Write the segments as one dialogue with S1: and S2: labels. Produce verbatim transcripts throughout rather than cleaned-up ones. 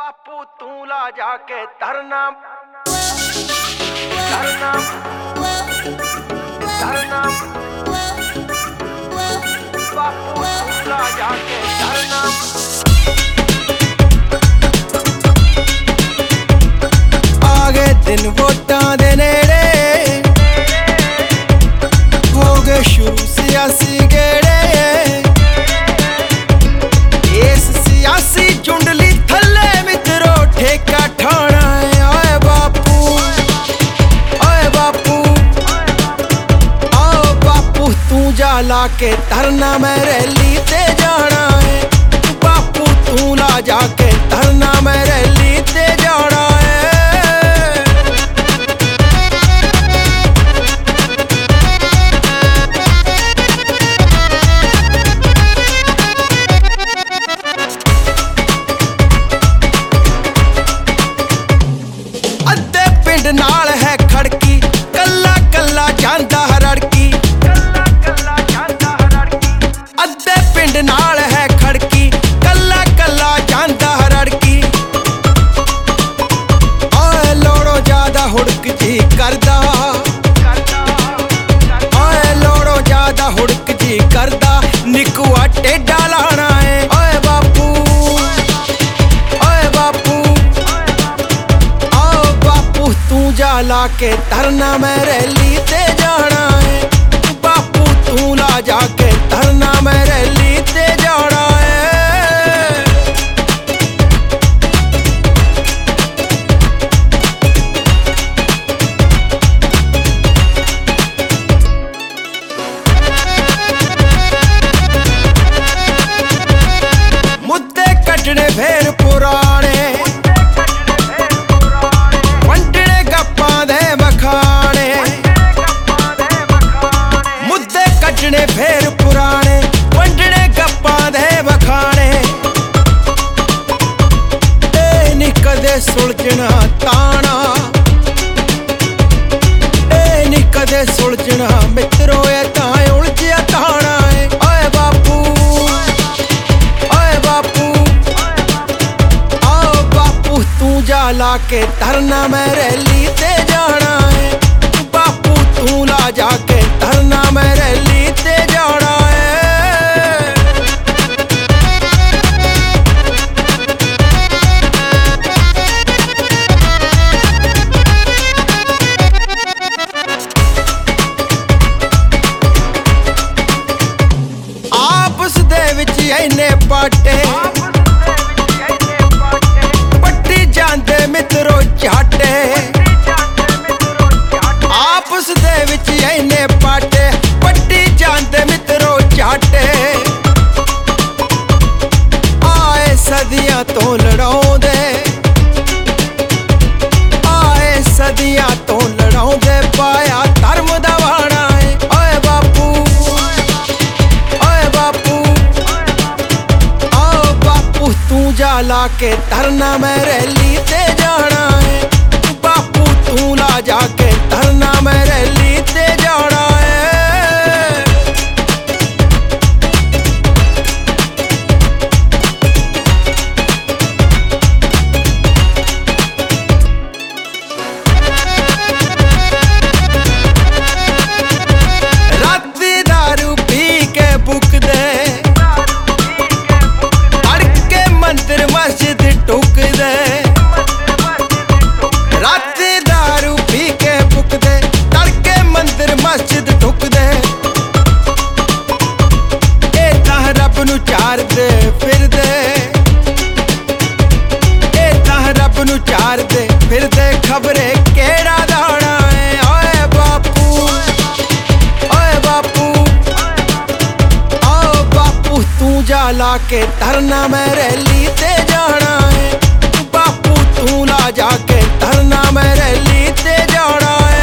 S1: बापू तू ला जाके धरना धरना धरना बापू तू ला जाके धरना।
S2: आगे दिन वोटां दे नेड़े हो गए शुरू सियासी गेड़े। इस सियासी चुंडली थल्ले मित्रो ठेका ठाना है। ओए बापू ओए बापू आओ बापू तू जा ला के धरना मैं रैली ते जाना है। बापू तू ला जाके धरना मैं रैली ते जाना है। नाल है खड़की कल्ला कल्ला जांदा रड़की अद्धे पिंड नाल है खड़की कल्ला कल्ला जांदा रड़की। ओए लोड़ो ज्यादा हुड़क जी करदा ओए लोड़ो ज्यादा हुड़क जी करदा निकुआ टेढ़ा लाना है। ओए बापू ओए बापू तू जा ला के धरना मैं रैली ते जाना है। बापू तू ला जाके धरना मैं रैली ते जाना है। मुद्दे कटने फेर पुराने फेर पुराने वंडने गप्पां दे बखाने। ए नी कदे सुलझना ताना ए नी कदे सुलझना मित्रो ए तां उलझिया ताना है। ओए बापू ओए बापू आओ बापू तू जा ला के धरना मैं रैली ते जाना है। बापू तू ला जाके धरना मैं रैली ते जाना है। आपस दे विच इन्ने पाटे पट्टी जांदे मित्रो झाटे। आपस दे विच इन्ने पाटे पट्टी जांदे मित्रो झाटे। आए सदियां तो लड़ाउंदे आए सदियां तो लड़ाउंदे पाया धर्म दा वाणा है। ओए बापू ओए बापू आओ बापू तू जा ला के धरना मैं रैली ते जाना है। बापू तू ला जाके धरना मैं रैली ते जाना है। राती दारू पी के बुकदे अड़के मंदिर मस्जिद टुकदे। राती दारू पी के बुकदे तड़के मंदिर मस्जिद ठुकदे। ए तां रब नू चारदे फिरदे ए तां रब नू चारदे फिरदे खबरे केड़ा दाना है। ओए बापू ओए बापू आओ बापू तू जा ला के धरना मैं रैली ते जाना है। बापू तू ला जाके धरना मैं रैली ते जाना है।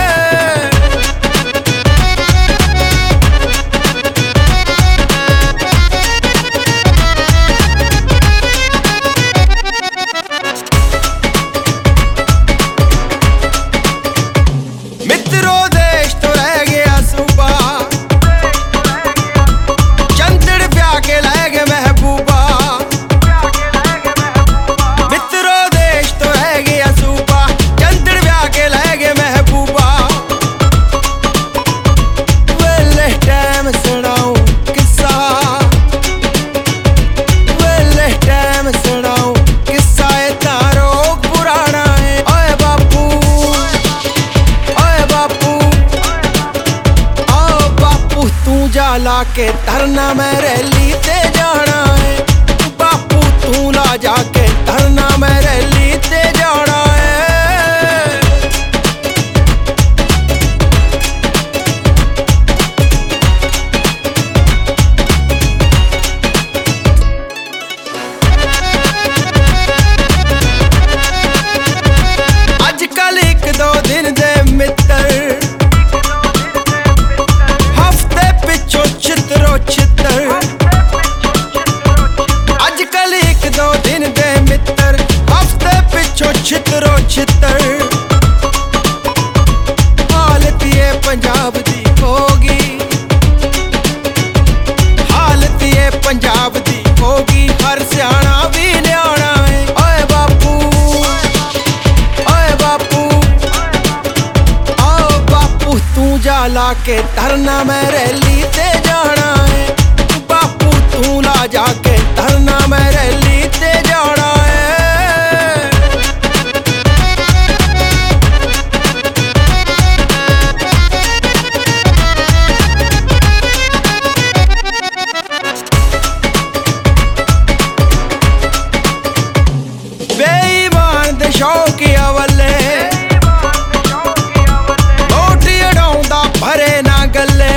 S2: मित्रो देश तो रह गया सूबा चंदड़ ब्याह के लै गए महबूबा। तरना मैं रैली ते जाना है। बापू तू ला जाके तरना मैं रैली ते जाना है। अजकल एक दो दिन दे मित्र हफ्ते पिछो छितरो छितर। अजकल एक दो दिन दे मित्र हफ्ते पिछो छितरो छितर। हालत ये पंजाब दी होगी, हालत ये पंजाब दी होगी, हर सियाना भी न्याणा है। ओए बापू ओए बापू आओ बापू तू जा ला के तरना मैं रैली ते जाना है। बापू तू ला जाके तरना मैं रैली ते जाना है। बेईमान दे शौकिया वल्ले रोटी अड़ाउंदा भरे ना गल्ले।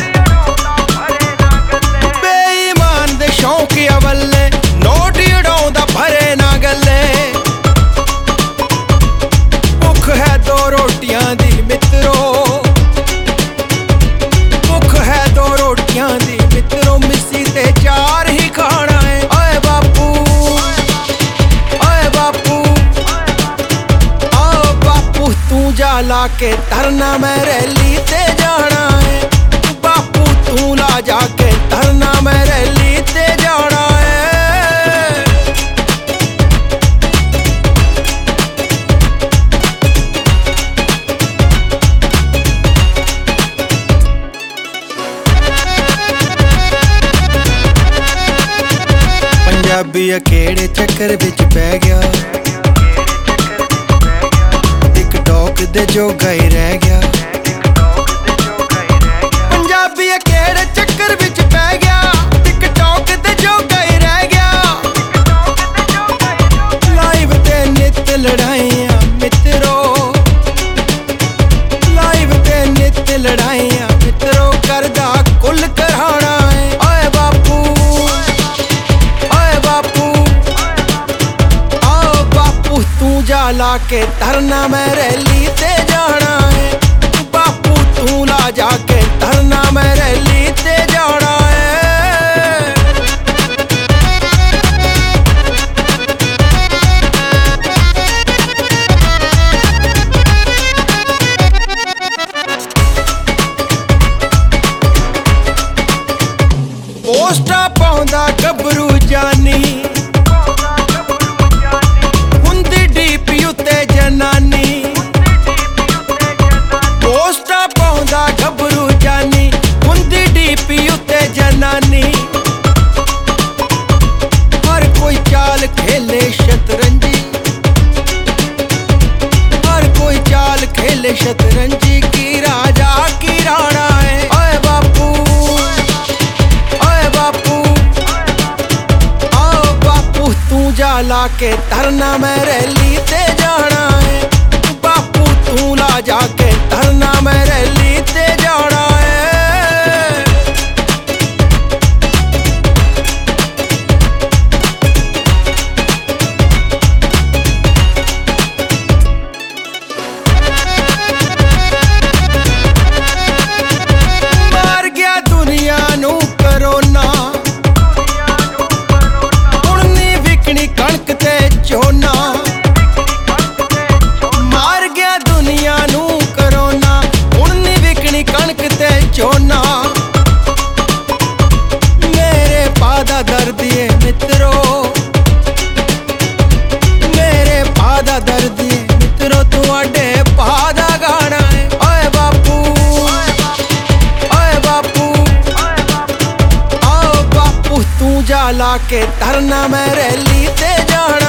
S2: बेईमान दे शौकिया वल्ले नोटी अड़ाउंदा भरे ना गल्ले। भुख है दो रोटियां दी मित्रो, भुख है दो रोटियां दी मित्रो, मिस्सी ते चार ही खाना है। ओए बापू ओए बापू आओ बापू तू जा ला के तरना मैं रैली ते जाना है। बापू तू ला जाके तरना मैं रैली ते जाना है। पंजाबी केड़े चक्कर विच पै गया, टिकटॉक दे जोगा ही रह गया। पंजाबी केड़े चक्कर विच पै गया, टिकटॉक दे जोगा ही रह गया। लाइव ते नित लड़ाइयां मित्रो, लाइव ते नित लड़ाइयां मित्रो, करदा कुल कराना है। ओए बापू ओए बापू आओ बापू तू जा ला के तरना मैं रैली ते जाना है। बापू तू ला जाके तरना मैं रैली ते जाना है। पोस्टा पाउंदा गबरू जानी हुंदी डीपी उत्ते जनानी। पोस्टा पाउंदा गबरू जानी हुंदी डीपी उत्ते जनानी। हर कोई चाल खेले शतरंजी, हर कोई चाल खेले शतरंजी, की राजा की राणा है। ओए बापू ओए बापू आओ बापू तू जा ला के तरना मैं रैली ते जाना है। बापू तू ला जाके तरना मैं रैली ते जाना है। मार गया दुनिया नू करोना, हुण नी विकनी कणक ते झोना। मार गया दुनिया नू करोना, हुण नी विकनी कणक ते झोना। मेरे पादा दर्दिए मित्रो, मेरे पादा दर्दिए मित्रो, तुहाडे पादा गाना है। ओए बापू ओए बापू आओ बापू तू जा ला के तरना मैं रैली ते जाना।